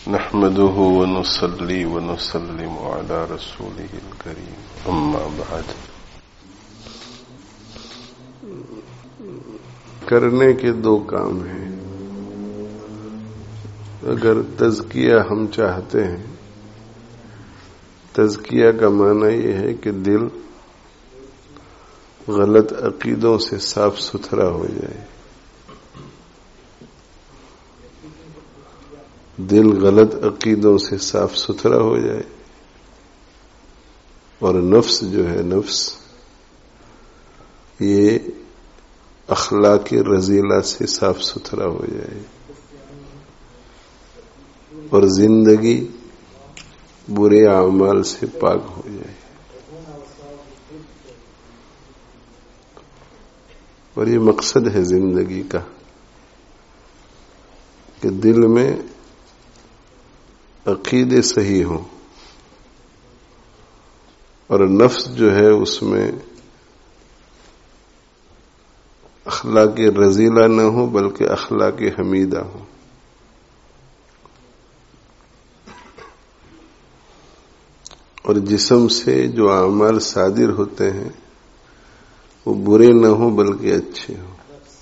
نحمده ونصلي ونسلم على رسوله الكريم اما بعد. کرنے کے دو کام ہیں. اگر تزکیہ ہم چاہتے ہیں، تزکیہ کا معنی یہ ہے کہ دل غلط عقیدوں سے صاف ستھرا ہو جائے. دل غلط عقیدوں سے صاف ستھرا ہو جائے اور نفس جو ہے، نفس یہ اخلاق رذیلہ سے صاف ستھرا ہو جائے اور زندگی برے اعمال سے پاک ہو جائے. اور یہ مقصد ہے زندگی کا کہ دل میں عقیدے صحیح ہوں اور نفس جو ہے اس میں اخلاق رذیلہ نہ ہو بلکہ اخلاق حمیدہ ہو. اور جسم سے جو اعمال صادر ہوتے ہیں وہ برے نہ ہوں بلکہ اچھے ہوں.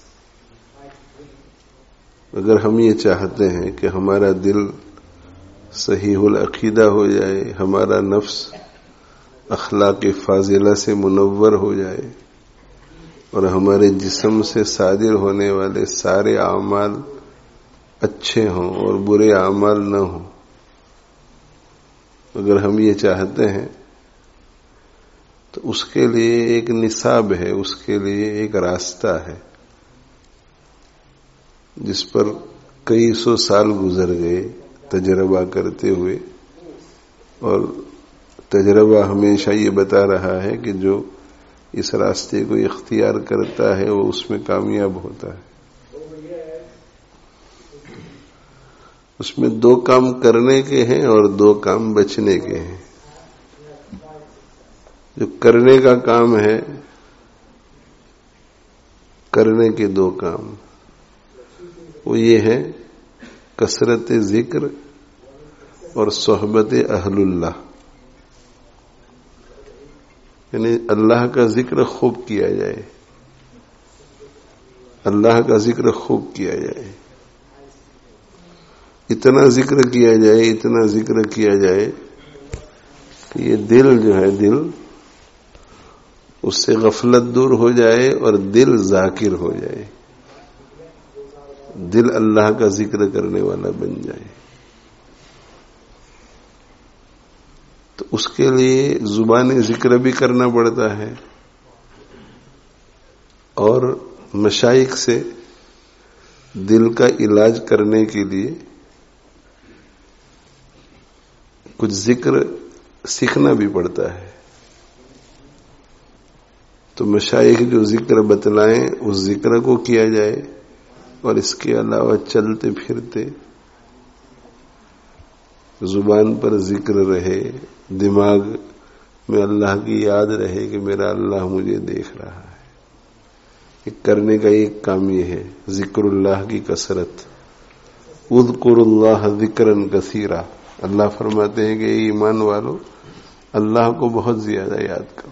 اگر ہم یہ چاہتے ہیں کہ ہمارا دل صحیح العقیدہ ہو جائے، ہمارا نفس اخلاق فاضلہ سے منور ہو جائے اور ہمارے جسم سے صادر ہونے والے سارے اعمال اچھے ہوں اور برے اعمال نہ ہوں، اگر ہم یہ چاہتے ہیں تو اس کے لیے ایک نصاب ہے، اس کے لیے ایک راستہ ہے جس پر کئی سو سال گزر گئے تجربہ کرتے ہوئے. اور تجربہ ہمیشہ یہ بتا رہا ہے کہ جو اس راستے کو اختیار کرتا ہے وہ اس میں کامیاب ہوتا ہے. اس میں دو کام کرنے کے ہیں اور دو کام بچنے کے ہیں. جو کرنے کا کام ہے، کرنے کے دو کام وہ یہ ہے کثرت ذکر اور صحبت اہل اللہ. یعنی اللہ کا ذکر خوب کیا جائے، اللہ کا ذکر خوب کیا جائے، اتنا ذکر کیا جائے، اتنا ذکر کیا جائے کہ یہ دل جو ہے، دل اس سے غفلت دور ہو جائے اور دل ذاکر ہو جائے، دل اللہ کا ذکر کرنے والا بن جائے. تو اس کے لیے زبانی ذکر بھی کرنا پڑتا ہے اور مشائخ سے دل کا علاج کرنے کے لیے کچھ ذکر سیکھنا بھی پڑتا ہے. تو مشائخ جو ذکر بتلائیں اس ذکر کو کیا جائے اور اس کے علاوہ چلتے پھرتے زبان پر ذکر رہے، دماغ میں اللہ کی یاد رہے کہ میرا اللہ مجھے دیکھ رہا ہے. ایک کرنے کا ایک کام یہ ہے ذکر اللہ کی کثرت. اذکروا اللہ ذکرا کثیرا. اللہ فرماتے ہیں کہ ایمان والو اللہ کو بہت زیادہ یاد کرو.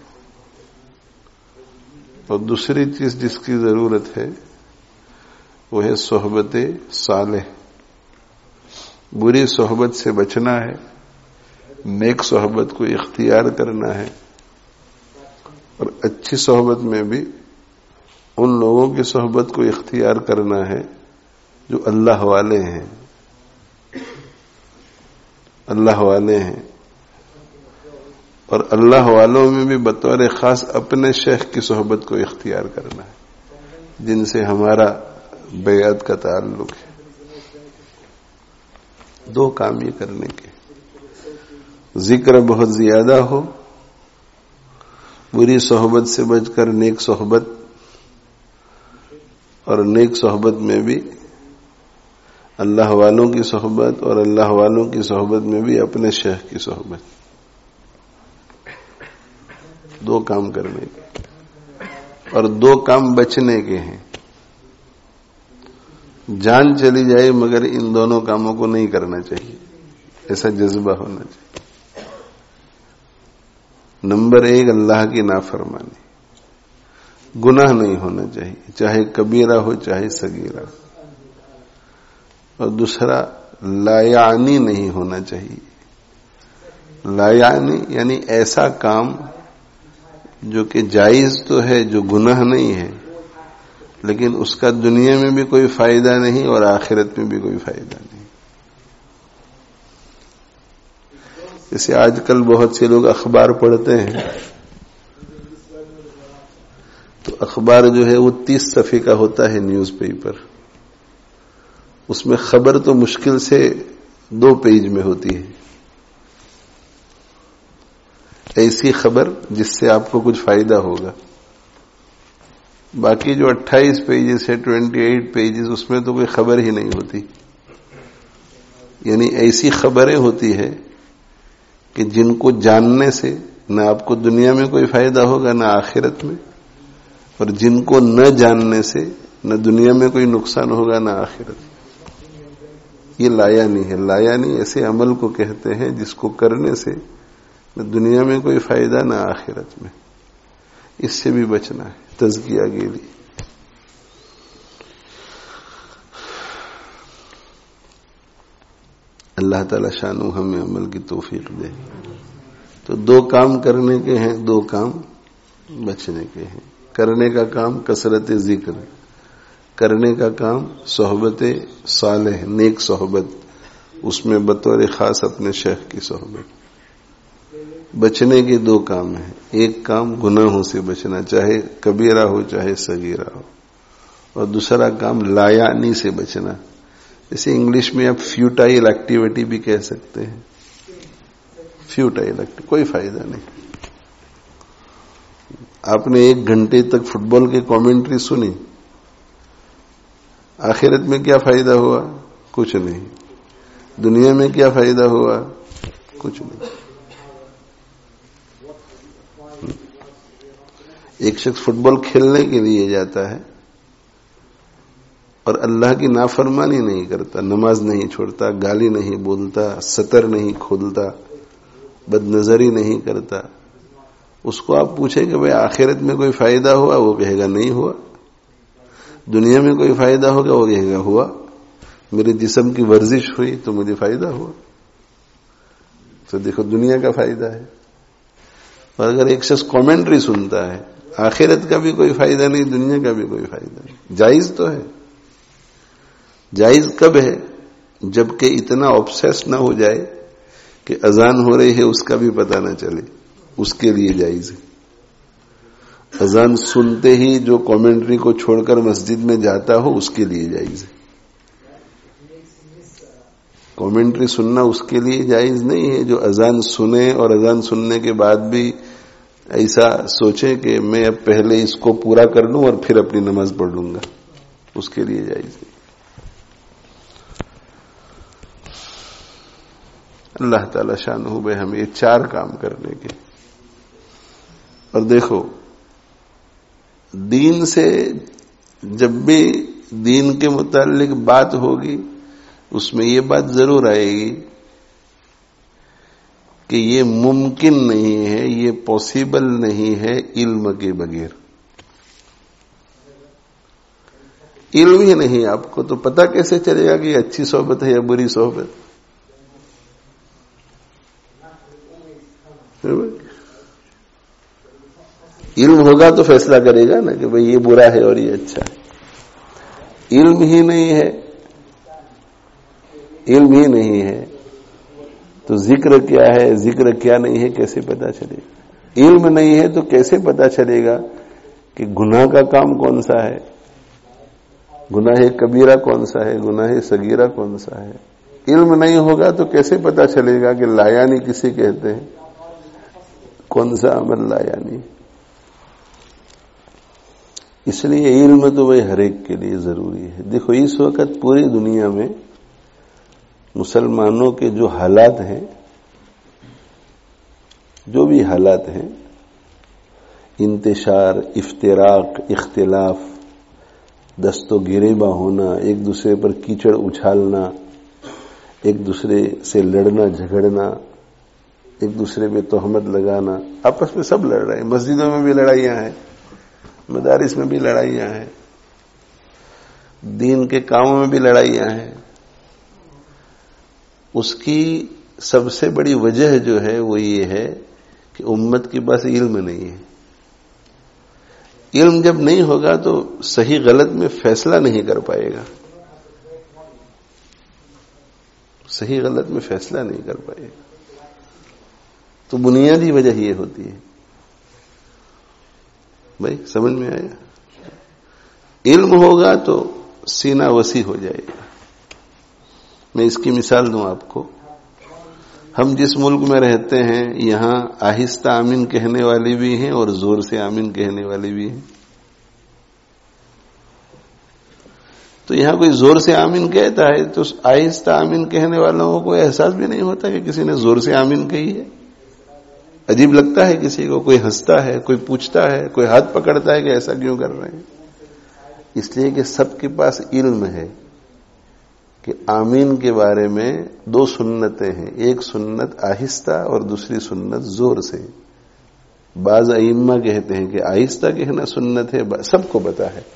اور دوسری چیز جس کی ضرورت ہے وہ ہے صحبت صالح. بری صحبت سے بچنا ہے، نیک صحبت کو اختیار کرنا ہے اور اچھی صحبت میں بھی ان لوگوں کی صحبت کو اختیار کرنا ہے جو اللہ والے ہیں، اللہ والے ہیں. اور اللہ والوں میں بھی بطور خاص اپنے شیخ کی صحبت کو اختیار کرنا ہے جن سے ہمارا بیعت کا تعلق ہے. دو کام یہ کرنے کے، ذکر بہت زیادہ ہو، بری صحبت سے بچ کر نیک صحبت، اور نیک صحبت میں بھی اللہ والوں کی صحبت اور اللہ والوں کی صحبت میں بھی اپنے شیخ کی صحبت. دو کام کرنے کے اور دو کام بچنے کے ہیں. جان چلی جائے مگر ان دونوں کاموں کو نہیں کرنا چاہیے. ایسا جذبہ ہونا چاہیے. نمبر 1 اللہ کی نافرمانی، گناہ نہیں ہونا چاہیے، چاہے کبیرہ ہو چاہے صغیرہ. اور دوسرا لا یعنی نہیں ہونا چاہیے. لا یعنی ایسا کام جو کہ جائز تو ہے، جو گناہ نہیں ہے، لیکن اس کا دنیا میں بھی کوئی فائدہ نہیں اور آخرت میں بھی کوئی فائدہ نہیں. جیسے آج کل بہت سے لوگ اخبار پڑھتے ہیں، تو اخبار جو ہے وہ 30 صفحے کا ہوتا ہے، نیوز پیپر. اس میں خبر تو مشکل سے 2 پیج میں ہوتی ہے، ایسی خبر جس سے آپ کو کچھ فائدہ ہوگا. باقی جو 28 پیجز ہے، 28 پیجز، اس میں تو کوئی خبر ہی نہیں ہوتی. یعنی ایسی خبریں ہوتی ہے کہ جن کو جاننے سے نہ آپ کو دنیا میں کوئی فائدہ ہوگا نہ آخرت میں، اور جن کو نہ جاننے سے نہ دنیا میں کوئی نقصان ہوگا نہ آخرت میں. یہ لایانی ہے. لایانی ایسے عمل کو کہتے ہیں جس کو کرنے سے نہ دنیا میں کوئی فائدہ نہ آخرت میں. اس سے بھی بچنا ہے. تزکیہ گیری. اللہ تعالی شانو ہمیں عمل کی توفیق دے. تو 2 کام کرنے کے ہیں، 2 کام بچنے کے ہیں. کرنے کا کام کثرت ذکر، کرنے کا کام صحبت صالح، نیک صحبت، اس میں بطور خاص اپنے شیخ کی صحبت. بچنے کے 2 کام ہیں. ایک کام گناہوں سے بچنا، چاہے کبیرہ ہو چاہے صغیرہ ہو، اور دوسرا کام لایعنی سے بچنا. جیسے انگلش میں آپ فیوٹائل ایکٹیویٹی بھی کہہ سکتے ہیں. فیوٹائل ایکٹیویٹی کوئی فائدہ نہیں. آپ نے 1 گھنٹے تک فٹ بال کی کامنٹری سنی، آخرت میں کیا فائدہ ہوا؟ کچھ نہیں. دنیا میں کیا فائدہ ہوا؟ کچھ نہیں. ایک شخص فٹ بال کھیلنے کے لیے جاتا ہے اور اللہ کی نافرمانی نہیں کرتا، نماز نہیں چھوڑتا، گالی نہیں بولتا، ستر نہیں کھولتا، بد نظری نہیں کرتا. اس کو آپ پوچھیں کہ بھئی آخرت میں کوئی فائدہ ہوا؟ وہ کہے گا نہیں ہوا. دنیا میں کوئی فائدہ ہوگا؟ وہ کہے گا ہوا. میرے جسم کی ورزش ہوئی تو مجھے فائدہ ہوا. تو دیکھو دنیا کا فائدہ ہے. اور اگر ایک شخص کامنٹری سنتا ہے، آخرت کا بھی کوئی فائدہ نہیں، دنیا کا بھی کوئی فائدہ نہیں. جائز تو ہے. جائز کب ہے؟ جبکہ اتنا آبسیس نہ ہو جائے کہ اذان ہو رہی ہے اس کا بھی پتہ نہ چلے، اس کے لیے جائز ہے. اذان سنتے ہی جو کامنٹری کو چھوڑ کر مسجد میں جاتا ہو اس کے لیے جائز ہے. کامنٹری سننا اس کے لیے جائز نہیں ہے جو اذان سنے اور اذان سننے کے بعد بھی ایسا سوچے کہ میں اب پہلے اس کو پورا کر لوں اور پھر اپنی نماز پڑھ لوں گا. اس کے لیے جائز ہے. اللہ تعالی شانہ بے ہمیں 4 کام کرنے کے. اور دیکھو دین سے جب بھی دین کے متعلق بات ہوگی اس میں یہ بات ضرور آئے گی کہ یہ ممکن نہیں ہے، یہ پاسبل نہیں ہے علم کے بغیر. علم ہی نہیں آپ کو تو پتہ کیسے چلے گا کہ اچھی صحبت ہے یا بری صحبت؟ علم ہوگا تو فیصلہ کرے گا نا کہ بھئی یہ برا ہے اور یہ اچھا ہے. علم ہی نہیں ہے، علم ہی نہیں ہے تو ذکر کیا ہے ذکر کیا نہیں ہے کیسے پتا چلے گا؟ علم نہیں ہے تو کیسے پتا چلے گا کہ گناہ کا کام کون سا ہے، گناہ کبیرہ کون سا ہے، گناہ صغیرہ کون سا ہے؟ علم نہیں ہوگا تو کیسے پتا چلے گا کہ لایانی کسے کہتے ہیں، کون سا عمل لایانی؟ اس لیے علم تو بھائی ہر ایک کے لیے ضروری ہے. دیکھو اس وقت پوری دنیا میں مسلمانوں کے جو حالات ہیں، جو بھی حالات ہیں، انتشار، افتراق، اختلاف، دست و گریباں ہونا، ایک دوسرے پر کیچڑ اچھالنا، ایک دوسرے سے لڑنا جھگڑنا، ایک دوسرے پہ تہمت لگانا، آپس میں سب لڑ رہے ہیں، مسجدوں میں بھی لڑائیاں ہیں، مدارس میں بھی لڑائیاں ہیں، دین کے کاموں میں بھی لڑائیاں ہیں. اس کی سب سے بڑی وجہ جو ہے وہ یہ ہے کہ امت کے پاس علم نہیں ہے. علم جب نہیں ہوگا تو صحیح غلط میں فیصلہ نہیں کر پائے گا، صحیح غلط میں فیصلہ نہیں کر پائے گا. تو بنیادی وجہ یہ ہوتی ہے. بھائی سمجھ میں آیا؟ علم ہوگا تو سینہ وسیع ہو جائے گا. میں اس کی مثال دوں آپ کو. ہم جس ملک میں رہتے ہیں یہاں آہستہ آمین کہنے والے بھی ہیں اور زور سے آمین کہنے والے بھی ہیں. تو یہاں کوئی زور سے آمین کہتا ہے تو آہستہ آمین کہنے والوں کو احساس بھی نہیں ہوتا کہ کسی نے زور سے آمین کہی ہے. عجیب لگتا ہے کسی کو، کوئی ہنستا ہے، کوئی پوچھتا ہے، کوئی ہاتھ پکڑتا ہے کہ ایسا کیوں کر رہے ہیں. اس لیے کہ سب کے پاس علم ہے کہ آمین کے بارے میں دو سنتیں ہیں، ایک سنت آہستہ اور دوسری سنت زور سے. بعض ائمہ کہتے ہیں کہ آہستہ کہنا سنت ہے، سب کو پتا ہے.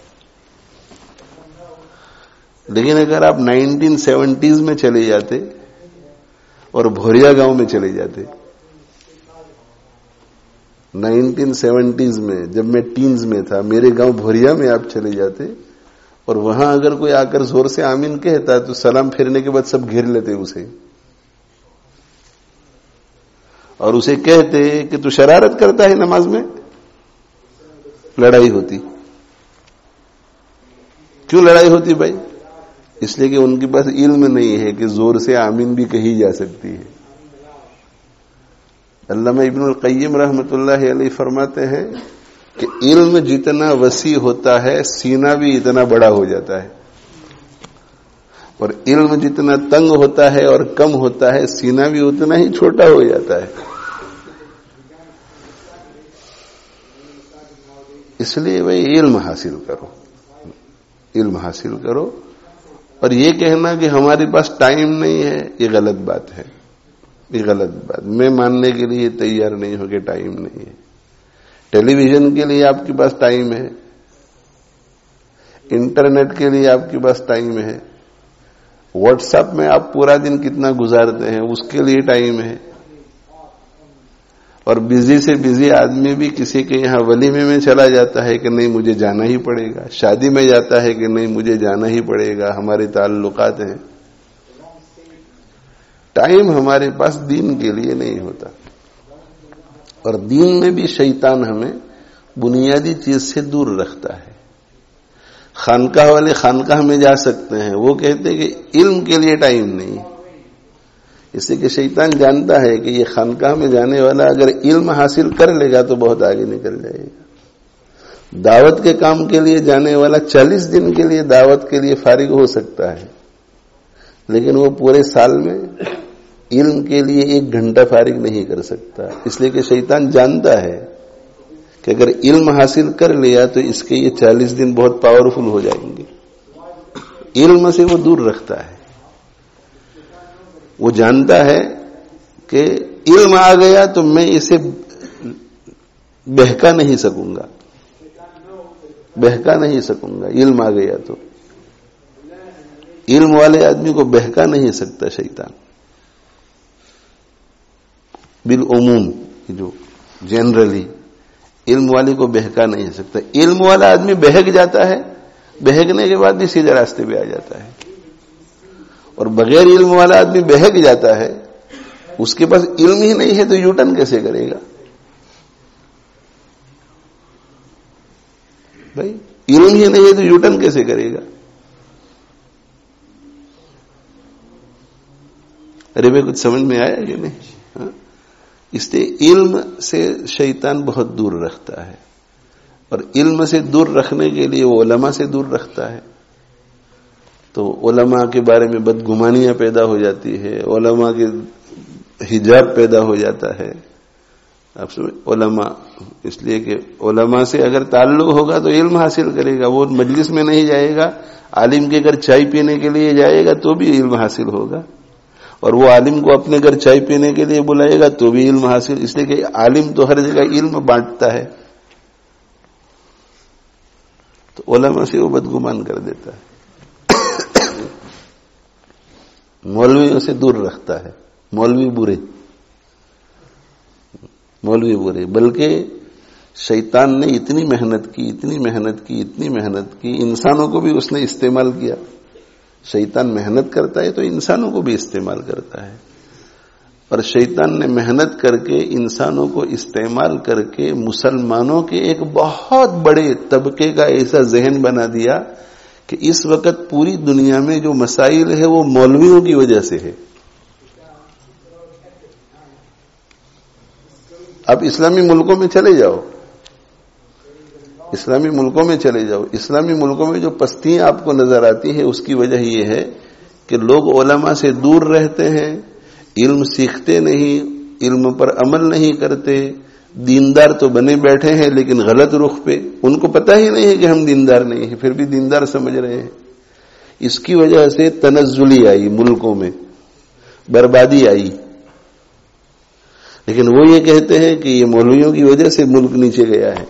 لیکن اگر آپ 1970s میں چلے جاتے اور بھوریا گاؤں میں چلے جاتے، 1970s میں جب میں ٹینز میں تھا، میرے گاؤں بھوریا میں آپ چلے جاتے اور وہاں اگر کوئی آ کر زور سے آمین کہتا تو سلام پھیرنے کے بعد سب گھیر لیتے اسے اور اسے کہتے کہ تو شرارت کرتا ہے نماز میں. لڑائی ہوتی. کیوں لڑائی ہوتی بھائی؟ اس لیے کہ ان کے پاس علم نہیں ہے کہ زور سے آمین بھی کہی جا سکتی ہے. علامہ ابن القیم رحمۃ اللہ علیہ فرماتے ہیں کہ علم جتنا وسیع ہوتا ہے سینہ بھی اتنا بڑا ہو جاتا ہے، اور علم جتنا تنگ ہوتا ہے اور کم ہوتا ہے سینہ بھی اتنا ہی چھوٹا ہو جاتا ہے. اس لیے بھائی علم حاصل کرو، علم حاصل کرو. اور یہ کہنا کہ ہمارے پاس ٹائم نہیں ہے یہ غلط بات ہے، یہ غلط بات. میں ماننے کے لیے تیار نہیں ہوں کہ ٹائم نہیں ہے. ٹیلی ویژن کے لیے آپ کے پاس ٹائم ہے، انٹرنیٹ کے لیے آپ کے پاس ٹائم ہے، واٹس ایپ میں آپ پورا دن کتنا گزارتے ہیں اس کے لیے ٹائم ہے. اور بزی سے بزی آدمی بھی کسی کے یہاں ولیمے میں چلا جاتا ہے کہ نہیں مجھے جانا ہی پڑے گا، شادی میں جاتا ہے کہ نہیں مجھے جانا ہی پڑے گا، ہمارے تعلقات ہیں. ٹائم ہمارے پاس دین کے لیے نہیں ہوتا. اور دین میں بھی شیطان ہمیں بنیادی چیز سے دور رکھتا ہے. خانقاہ والے خانقاہ میں جا سکتے ہیں، وہ کہتے ہیں کہ علم کے لیے ٹائم نہیں. اس لیے کہ شیطان جانتا ہے کہ یہ خانقاہ میں جانے والا اگر علم حاصل کر لے گا تو بہت آگے نکل جائے گا. دعوت کے کام کے لیے جانے والا 40 دن کے لیے دعوت کے لیے فارغ ہو سکتا ہے، لیکن وہ پورے سال میں علم کے لیے 1 گھنٹہ فارغ نہیں کر سکتا. اس لیے کہ شیطان جانتا ہے کہ اگر علم حاصل کر لیا تو اس کے یہ 40 دن بہت پاورفل ہو جائیں گے. علم سے وہ دور رکھتا ہے. وہ جانتا ہے کہ علم آ گیا تو میں اسے بہکا نہیں سکوں گا، بہکا نہیں سکوں گا. علم آ گیا تو علم والے آدمی کو بہکا نہیں سکتا شیطان. بالعموم جو جنرلی علم والے کو بہکا نہیں سکتا. علم والا آدمی بہک جاتا ہے، بہکنے کے بعد بھی سیدھے راستے پہ آ جاتا ہے. اور بغیر علم والا آدمی بہک جاتا ہے، اس کے پاس علم ہی نہیں ہے تو یو ٹرن کیسے کرے گا بھائی؟ علم ہی نہیں ہے تو یو ٹرن کیسے کرے گا؟ ارے بھائی کچھ سمجھ میں آیا کہ نہیں؟ ہاں؟ اس لیے علم سے شیطان بہت دور رکھتا ہے، اور علم سے دور رکھنے کے لیے وہ علماء سے دور رکھتا ہے. تو علماء کے بارے میں بدگمانیاں پیدا ہو جاتی ہے، علماء کے حجاب پیدا ہو جاتا ہے. آپ سمجھ علماء، اس لیے کہ علماء سے اگر تعلق ہوگا تو علم حاصل کرے گا. وہ مجلس میں نہیں جائے گا، عالم کے گھر چائے پینے کے لیے جائے گا تو بھی علم حاصل ہوگا. اور وہ عالم کو اپنے گھر چائے پینے کے لیے بلائے گا تو بھی علم حاصل، اس لیے کہ عالم تو ہر جگہ علم بانٹتا ہے، تو علماء سے وہ بدگمان کر دیتا ہے، مولویوں سے دور رکھتا ہے۔ مولوی برے، بلکہ شیطان نے اتنی محنت کی، انسانوں کو بھی اس نے استعمال کیا۔ شیطان محنت کرتا ہے تو انسانوں کو بھی استعمال کرتا ہے، اور شیطان نے محنت کر کے انسانوں کو استعمال کر کے مسلمانوں کے ایک بہت بڑے طبقے کا ایسا ذہن بنا دیا کہ اس وقت پوری دنیا میں جو مسائل ہے وہ مولویوں کی وجہ سے ہے۔ اب اسلامی ملکوں میں چلے جاؤ، اسلامی ملکوں میں جو پستیاں آپ کو نظر آتی ہے، اس کی وجہ یہ ہے کہ لوگ علماء سے دور رہتے ہیں، علم سیکھتے نہیں، علم پر عمل نہیں کرتے، دیندار تو بنے بیٹھے ہیں لیکن غلط رخ پہ، ان کو پتہ ہی نہیں ہے کہ ہم دیندار نہیں ہیں، پھر بھی دیندار سمجھ رہے ہیں۔ اس کی وجہ سے تنزلی آئی، ملکوں میں بربادی آئی، لیکن وہ یہ کہتے ہیں کہ یہ مولویوں کی وجہ سے ملک نیچے گیا ہے۔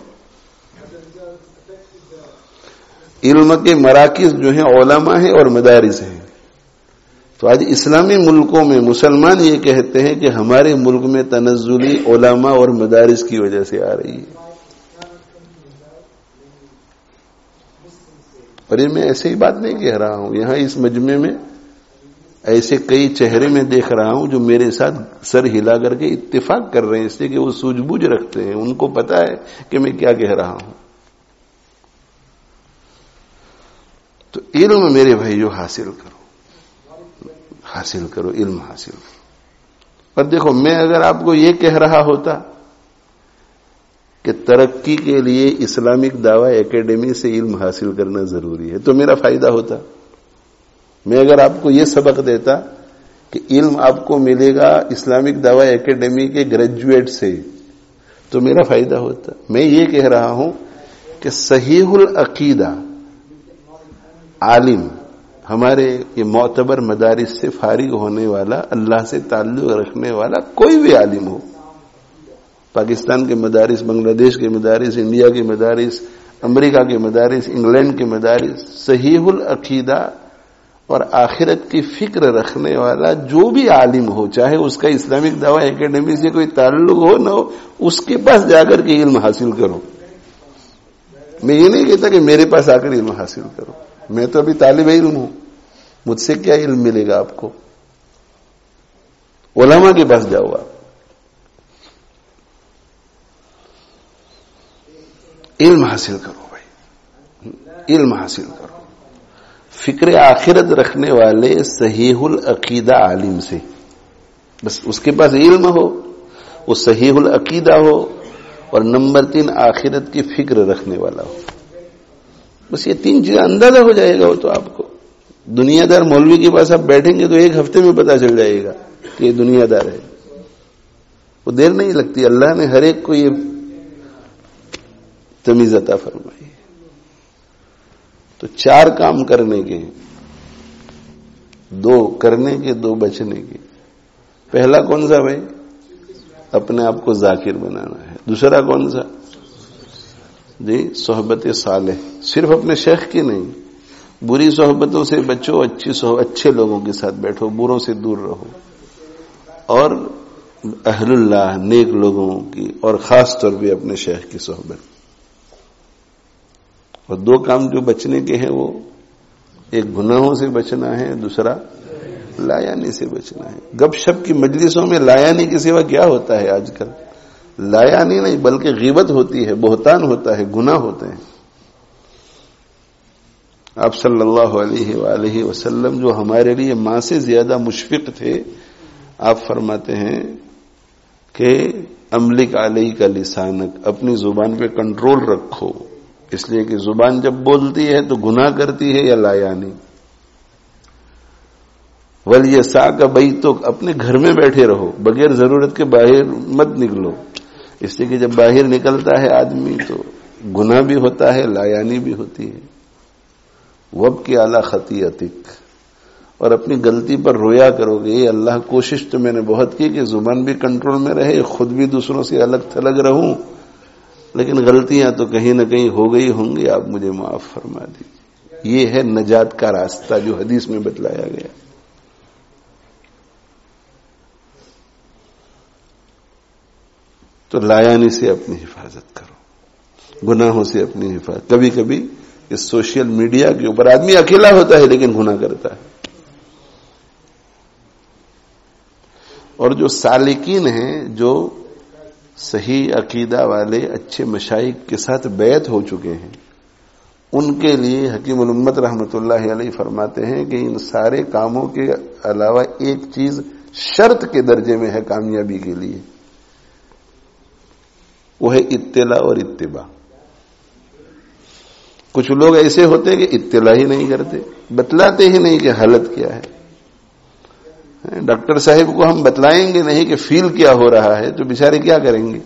علم کے مراکز جو ہیں علماء ہیں اور مدارس ہیں، تو آج اسلامی ملکوں میں مسلمان یہ کہتے ہیں کہ ہمارے ملک میں تنزلی علماء اور مدارس کی وجہ سے آ رہی ہے، اور یہ میں ایسے ہی بات نہیں کہہ رہا ہوں، یہاں اس مجمع میں ایسے کئی چہرے میں دیکھ رہا ہوں جو میرے ساتھ سر ہلا کر کے اتفاق کر رہے ہیں، اس لیے کہ وہ سوجھ بوجھ رکھتے ہیں، ان کو پتا ہے کہ میں کیا کہہ رہا ہوں۔ تو علم میرے بھائیو حاصل کرو، علم حاصل کرو۔ اور دیکھو، میں اگر آپ کو یہ کہہ رہا ہوتا کہ ترقی کے لیے اسلامک دعوی اکیڈمی سے علم حاصل کرنا ضروری ہے تو میرا فائدہ ہوتا۔ میں اگر آپ کو یہ سبق دیتا کہ علم آپ کو ملے گا اسلامک دعوی اکیڈمی کے گریجویٹ سے تو میرا فائدہ ہوتا۔ میں یہ کہہ رہا ہوں کہ صحیح العقیدہ عالم ہمارے یہ معتبر مدارس سے فارغ ہونے والا، اللہ سے تعلق رکھنے والا کوئی بھی عالم ہو، پاکستان کے مدارس، بنگلہ دیش کے مدارس، انڈیا کے مدارس، امریکہ کے مدارس، انگلینڈ کے مدارس، صحیح العقیدہ اور آخرت کی فکر رکھنے والا جو بھی عالم ہو، چاہے اس کا اسلامک دعوی اکیڈمی سے کوئی تعلق ہو نہ ہو، اس کے پاس جا کر کے علم حاصل کرو۔ میں یہ نہیں کہتا کہ میرے پاس آ کر علم حاصل کرو، میں تو ابھی طالب علم ہوں، مجھ سے کیا علم ملے گا آپ کو؟ علماء کے پاس جاؤ، آپ علم حاصل کرو بھائی، علم حاصل کرو، فکر آخرت رکھنے والے صحیح العقیدہ عالم سے، بس اس کے پاس علم ہو، وہ صحیح العقیدہ ہو، اور نمبر 3 آخرت کی فکر رکھنے والا ہو، بس یہ 3 چیزیں اندازہ ہو جائے گا وہ تو آپ کو۔ دنیا دار مولوی کے پاس آپ بیٹھیں گے تو ایک ہفتے میں پتا چل جائے گا کہ یہ دنیا دار ہے، وہ دیر نہیں لگتی، اللہ نے ہر ایک کو یہ تمیز عطا فرمائی۔ تو 4 کام کرنے کے، 2 کرنے کے، 2 بچنے کے۔ پہلا کون سا بھائی؟ اپنے آپ کو ذاکر بنانا ہے۔ دوسرا کون سا؟ جی، صحبت صالح، صرف اپنے شیخ کی نہیں، بری صحبتوں سے بچو، اچھے لوگوں کے ساتھ بیٹھو، بروں سے دور رہو، اور اہل اللہ نیک لوگوں کی، اور خاص طور پہ اپنے شیخ کی صحبت۔ اور 2 کام جو بچنے کے ہیں، وہ ایک گناہوں سے بچنا ہے، دوسرا لایانی سے بچنا ہے۔ گپ شپ کی مجلسوں میں لایانی کے سوا کیا ہوتا ہے آج کل؟ لایانی نہیں بلکہ غیبت ہوتی ہے، بہتان ہوتا ہے، گناہ ہوتے ہیں۔ آپ صلی اللہ علیہ وآلہ وسلم جو ہمارے لیے ماں سے زیادہ مشفق تھے، آپ فرماتے ہیں کہ املک علیک لسانک، اپنی زبان پہ کنٹرول رکھو، اس لیے کہ زبان جب بولتی ہے تو گناہ کرتی ہے یا لایانی۔ وَلْيَسَعْكَ بَيْتُكَ، اپنے گھر میں بیٹھے رہو، بغیر ضرورت کے باہر مت نکلو، اس لیے کہ جب باہر نکلتا ہے آدمی تو گناہ بھی ہوتا ہے، لایانی بھی ہوتی ہے۔ وَابْكِ عَلَى خَطِيئَتِكَ، اور اپنی غلطی پر رویا کرو گے یہ اللہ کوشش تو میں نے بہت کی کہ زبان بھی کنٹرول میں رہے، خود بھی دوسروں سے الگ تھلگ رہوں، لیکن غلطیاں تو کہیں نہ کہیں ہو گئی ہوں گی، آپ مجھے معاف فرما دیجیے۔ یہ ہے نجات کا راستہ جو حدیث میں بتلایا گیا۔ تو لایانی سے اپنی حفاظت کرو، گناہوں سے اپنی حفاظت۔ کبھی کبھی اس سوشل میڈیا کے اوپر آدمی اکیلا ہوتا ہے لیکن گناہ کرتا ہے، اور جو سالکین ہیں، جو صحیح عقیدہ والے اچھے مشائخ کے ساتھ بیعت ہو چکے ہیں، ان کے لیے حکیم الامت رحمۃ اللہ علیہ فرماتے ہیں کہ ان سارے کاموں کے علاوہ ایک چیز شرط کے درجے میں ہے کامیابی کے لیے، وہ ہے اطلاع اور اتباع۔ کچھ لوگ ایسے ہوتے ہیں کہ اطلاع ہی نہیں کرتے، بتلاتے ہی نہیں کہ حالت کیا ہے۔ ڈاکٹر صاحب کو ہم بتلائیں گے نہیں کہ فیل کیا ہو رہا ہے تو بیچارے کیا کریں گے؟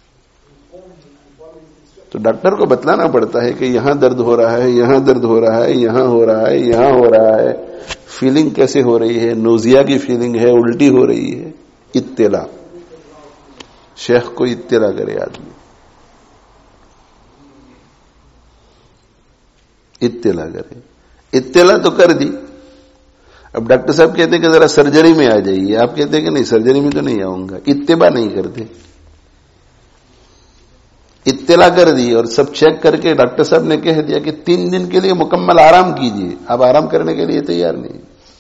تو ڈاکٹر کو بتلانا پڑتا ہے کہ یہاں درد ہو رہا ہے، یہاں درد ہو رہا ہے، یہاں ہو رہا ہے، یہاں ہو رہا ہے، فیلنگ کیسے ہو رہی ہے، نوزیا کی فیلنگ ہے، الٹی ہو رہی ہے۔ اطلاع، شیخ کو اطلاع کرے آدمی، اطلاع کرے، اطلاع تو کر دی۔ اب ڈاکٹر صاحب کہتے ہیں کہ ذرا سرجری میں آ جائیے، آپ کہتے ہیں کہ نہیں سرجری میں تو نہیں آؤں گا، اتباع نہیں کرتے۔ اطلاع کر دی اور سب چیک کر کے ڈاکٹر صاحب نے کہہ دیا کہ 3 دن کے لیے مکمل آرام کیجیے، آپ آرام کرنے کے لیے تیار نہیں۔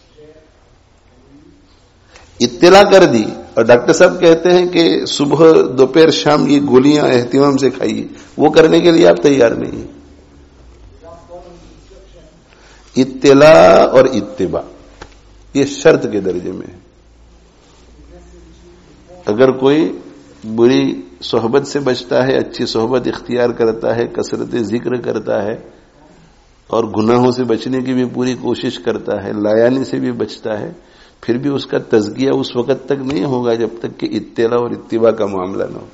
اطلاع کر دی اور ڈاکٹر صاحب کہتے ہیں کہ صبح دوپہر شام کی گولیاں اہتمام سے کھائیے، وہ کرنے کے لیے آپ تیار نہیں۔ اطلاع اور اتباع یہ شرط کے درجے میں ہے۔ اگر کوئی بری صحبت سے بچتا ہے، اچھی صحبت اختیار کرتا ہے، کثرت ذکر کرتا ہے، اور گناہوں سے بچنے کی بھی پوری کوشش کرتا ہے، لایانی سے بھی بچتا ہے، پھر بھی اس کا تزکیہ اس وقت تک نہیں ہوگا جب تک کہ اطلاع اور اتباع کا معاملہ نہ ہو۔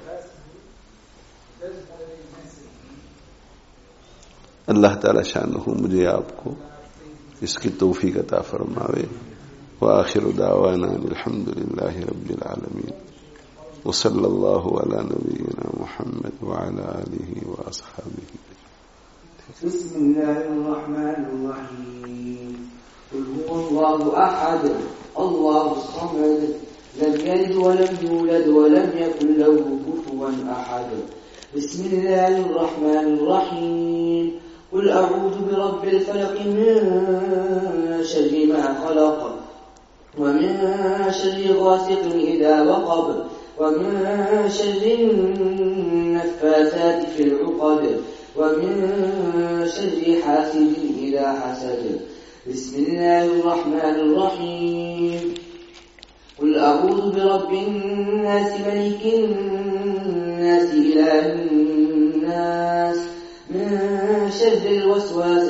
اللہ تعالی شانہ مجھے آپ کو اس کی توفیق عطا فرماوے۔ وآخر دعوانا الحمد للہ رب العالمین، وصلی اللہ علی نبینا محمد وعلی آلہ واصحابہ۔ بسم اللہ الرحمن الرحیم۔ قل هو اللہ احد اللہ الصمد لم یلد ولم یولد ولم یکن له کفوا احد۔ بسم اللہ الرحمن الرحیم۔ قل اعوذ برب الفلق من شر ما خلق ومن شر غاسق اذا وقب ومن شر النفاثات في العقد ومن شر حاسد اذا حسد۔ بسم الله الرحمن الرحيم۔ قل اعوذ برب الناس ملك الناس اله الناس من شر الوسواس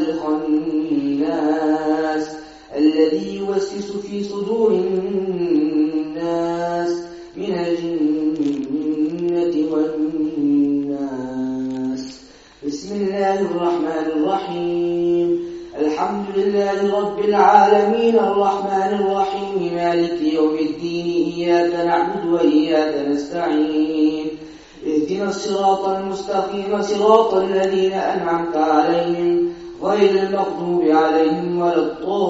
الخناس الذي يوسوس في صدور الناس من الجنة والناس۔ بسم الله الرحمن الرحيم۔ الحمد لله رب العالمين الرحمن الرحيم مالك يوم الدين إياك نعبد وإياك نستعين اهدنا الصراط المستقيم صراط الذين أنعمت عليهم غير المغضوب عليهم ولا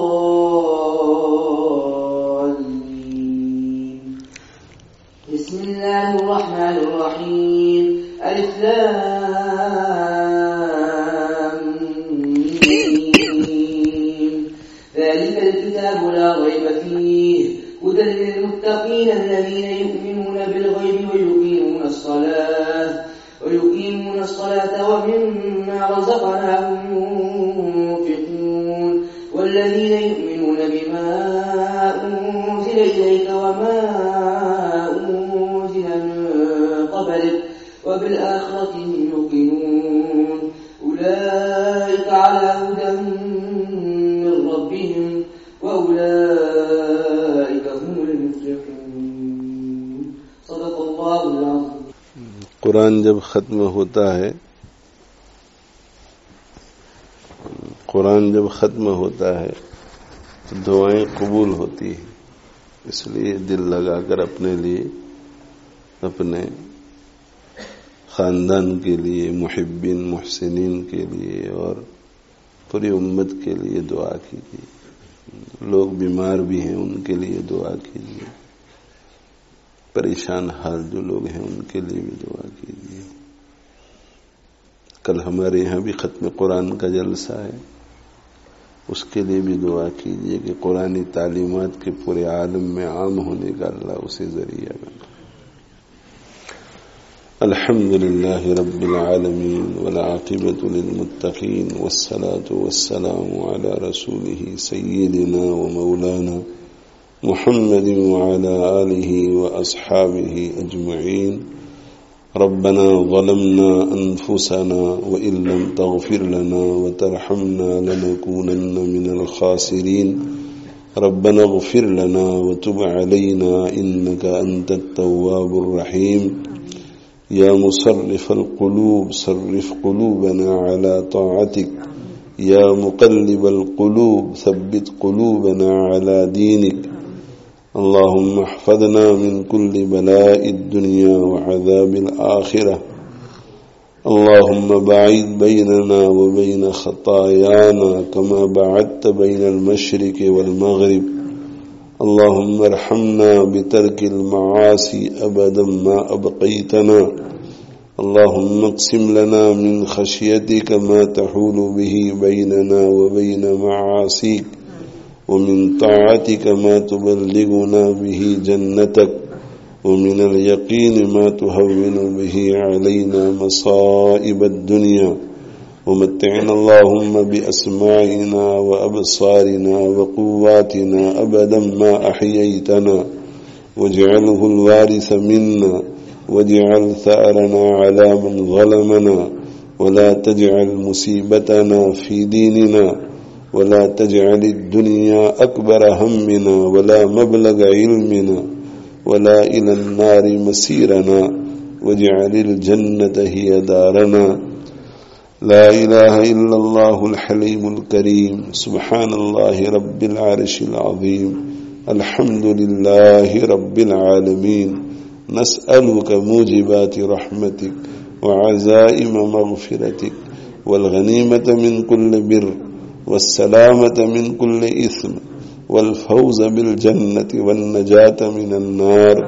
الضالين۔ بسم الله الرحمن الرحيم۔ ألف لام ميم۔ ذلك الكتاب لا ريب فيه هدى للمتقين الذين يؤمنون بالغيب ويقيمون الصلاة ومما رزقناهم ينفقون والذين يؤمنون بما أنزل إليك وما أنزل من قبلك وبالآخرة هم يوقنون أولئك على هدى من ربهم وأولئك هم المفلحون۔ صدق الله العظيم۔ قرآن جب ختم ہوتا ہے، قرآن جب ختم ہوتا ہے تو دعائیں قبول ہوتی ہیں. اس لیے دل لگا کر اپنے لیے، اپنے خاندان کے لیے، محبین محسنین کے لیے اور پوری امت کے لیے دعا کیجیے. لوگ بیمار بھی ہیں ان کے لیے دعا کیجیے، پریشان حال جو لوگ ہیں ان کے لیے بھی دعا کیجیے. کل ہمارے یہاں بھی ختم قرآن کا جلسہ ہے، اس کے لیے بھی دعا کیجیے کہ قرآنی تعلیمات کے پورے عالم میں عام ہونے کا اللہ اسے ذریعہ بنا. الحمد للہ رب العالمین والعاقبۃ للمتقین والصلاة والسلام علی رسولہ سیدنا ومولانا محمد وعلى آلہ واصحابہ اجمعین. ربنا ظلمنا انفسنا وان لم تغفر لنا وترحمنا لنكونن من الخاسرین. ربنا اغفر لنا وتب علينا انك انت التواب الرحیم. یا مصرف القلوب صرف قلوبنا على طاعتك. یا مقلب القلوب ثبت قلوبنا على دينك. اللهم احفظنا من كل بلاء الدنيا وعذاب الآخرة. اللهم باعد بيننا وبين خطايانا كما بعدت بين المشرق والمغرب. اللهم ارحمنا بترك المعاصي أبدا ما أبقيتنا. اللهم اقسم لنا من خشيتك ما تحول به بيننا وبين معاصيك، ومن طاعتك ما تبلغنا به جنتك، ومن اليقين ما تهون به علينا مصائب الدنيا. ومتعنا اللهم بأسماعنا وأبصارنا وقواتنا أبدا ما أحييتنا، واجعله الوارث منا، واجعل ثأرنا على من ظلمنا، ولا تجعل مصيبتنا في ديننا، ولا تجعل الدنيا أكبر همنا ولا مبلغ علمنا ولا إلى النار مسيرنا، واجعل الجنة هي دارنا. لا إله إلا الله الحليم الكريم. سبحان الله رب العرش العظيم. الحمد لله رب العالمين. نسألك موجبات رحمتك وعزائم مغفرتك والغنيمة من كل بر والسلامة من كل إثم والفوز بالجنة والنجاة من النار.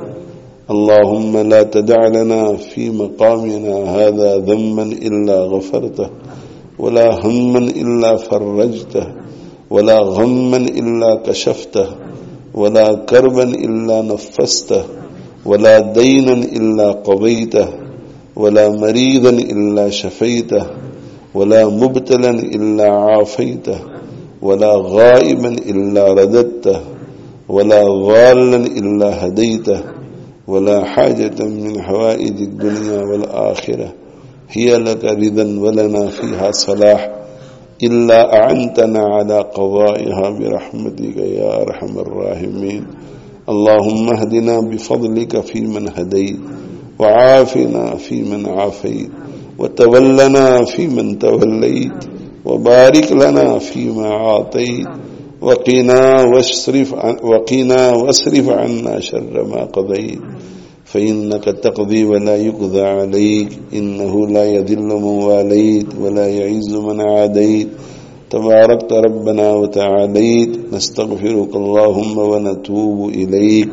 اللهم لا تدع لنا في مقامنا هذا ذنبا إلا غفرته، ولا هما إلا فرجته، ولا غما إلا كشفته، ولا كربا إلا نفسته، ولا دينا إلا قضيته، ولا مريضا إلا شفيته، ولا مبتلا إلا عافيته، ولا غائبا إلا رددته، ولا ضالا إلا هديته، ولا حاجة من حوائج الدنيا والآخرة هي لك رضا ولنا فيها صلاح إلا أعنتنا على قضائها برحمتك يا أرحم الراحمين. اللهم اهدنا بفضلك في من هديت، وعافنا في من عافيت، وتولنا في من توليت، وبارك لنا فيما عاطيت، وقنا واصرف عنا شر ما قضيت، فإنك تقضي ولا يقضى عليك، إنه لا يذل من واليت ولا يعز من عاديت، تباركت ربنا وتعاليت. نستغفرك اللهم ونتوب إليك.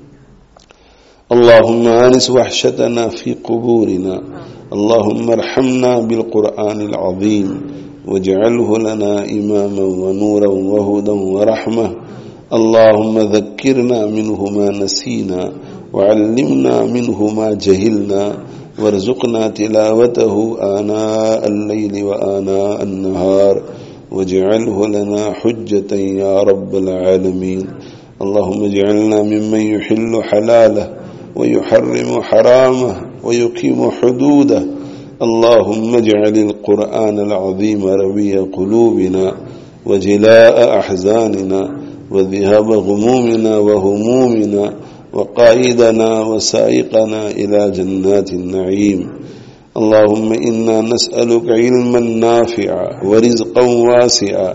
اللهم آنس وحشتنا في قبورنا. اللهم ارحمنا بالقرآن العظيم، واجعله لنا إماما ونورا وهدى ورحمة. اللهم ذكرنا منه ما نسينا، وعلمنا منه ما جهلنا، وارزقنا تلاوته آناء الليل وآناء النهار، واجعله لنا حجة يا رب العالمين. اللهم اجعلنا ممن يحل حلاله ويحرم حرامه ويقيم حدوده. اللهم اجعل القرآن العظيم ربيع قلوبنا وجلاء أحزاننا وذهاب غمومنا وهمومنا، وقائدنا وسائقنا إلى جنات النعيم. اللهم إنا نسألك علما نافعا ورزقا واسعا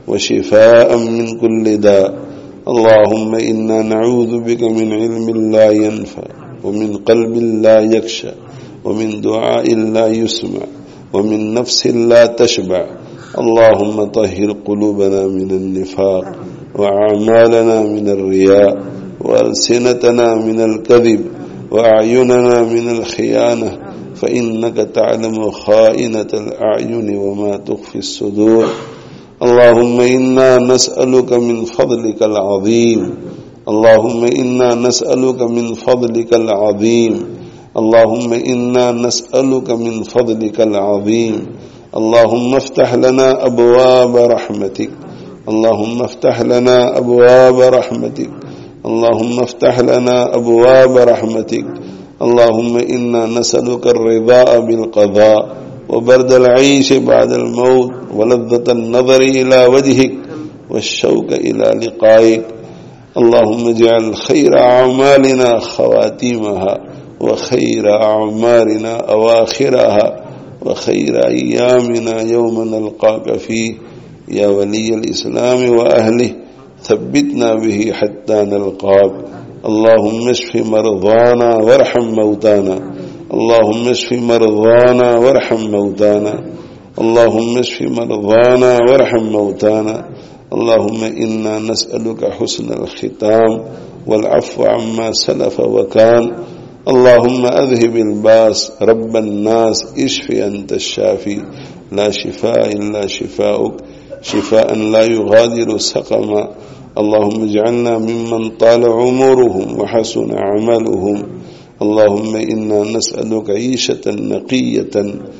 وشفاء من كل داء. اللهم إنا نعوذ بك من علم لا ينفع ومن قلب لا يخشى ومن دعاء لا يسمع ومن نفس لا تشبع. اللهم طهر قلوبنا من النفاق وأعمالنا من الرياء وألسنتنا من الكذب وأعيننا من الخيانة، فإنك تعلم خائنة الأعين وما تخفي الصدور. اللهم إنا نسألك من فضلك العظيم، اللهم إنا نسألك من فضلك العظيم، اللهم إنا نسألك من فضلك العظيم. اللهم افتح لنا أبواب رحمتك، اللهم افتح لنا أبواب رحمتك، اللهم افتح لنا أبواب رحمتك. اللهم إنا نسألك الرضا بالقضاء وبرد العيش بعد الموت ولذة النظر إلى وجهك والشوق إلى لقائك. اللهم اجعل خير أعمالنا خواتيمها وخير أعمالنا أواخرها وخير أيامنا يوم نلقاك فيه يا ولي الإسلام وأهله، ثبتنا به حتى نلقاك. اللهم اشف مرضانا وارحم موتانا، اللهم اشف مرضانا وارحم موتانا، اللهم اشف مرضانا وارحم موتانا. اللهم إنا نسألك حسن الختام والعفو عما سلف وكان. اللهم أذهب الباس رب الناس، اشف أنت الشافي، لا شفاء إلا شفاؤك، شفاء لا يغادر سقما. اللهم اجعلنا ممن طال عمرهم وحسن عملهم. اللهم إنا نسألك عيشة نقية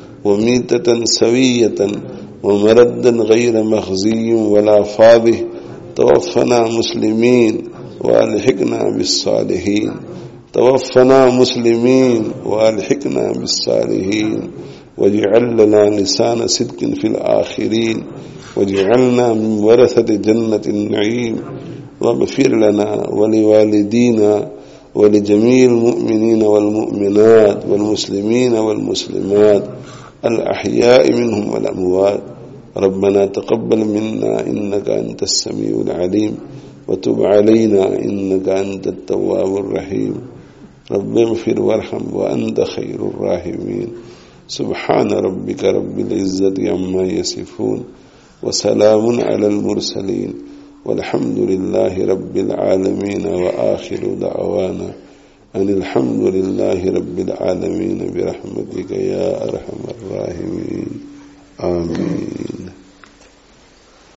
وميتة سوية ومردا غير مخزي ولا فاضح. توفنا مسلمين والحقنا بالصالحين، توفنا مسلمين والحقنا بالصالحين، واجعل لنا لسان صدق في الآخرين، واجعلنا من ورثة جنة النعيم. واغفر لنا ولوالدينا ولجميع المؤمنين والمؤمنات والمسلمين والمسلمات الأحياء منهم والأموات. ربنا تقبل منا إنك أنت السميع العليم، وتب علينا إنك أنت التواب الرحيم. رب اغفر وارحم وأنت خير الراحمين. سبحان ربك رب العزة عما يصفون وسلام على المرسلين والحمد لله رب العالمين. وآخر دعوانا أن الحمد لله رب العالمين برحمتك يا أرحم الراحمين. آمين.